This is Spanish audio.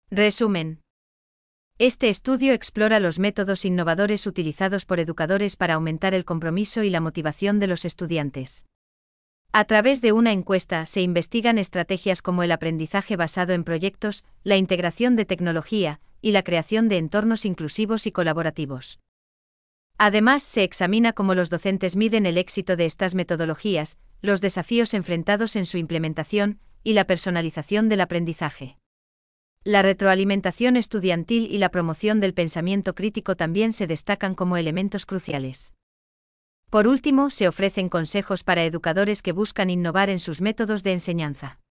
Resumen. Este estudio explora los métodos innovadores utilizados por educadores para aumentar el compromiso y la motivación de los estudiantes. A través de una encuesta se investigan estrategias como el aprendizaje basado en proyectos, la integración de tecnología y la creación de entornos inclusivos y colaborativos. Además, se examina cómo los docentes miden el éxito de estas metodologías, los desafíos enfrentados en su implementación y la personalización del aprendizaje. La retroalimentación estudiantil y la promoción del pensamiento crítico también se destacan como elementos cruciales. Por último, se ofrecen consejos para educadores que buscan innovar en sus métodos de enseñanza.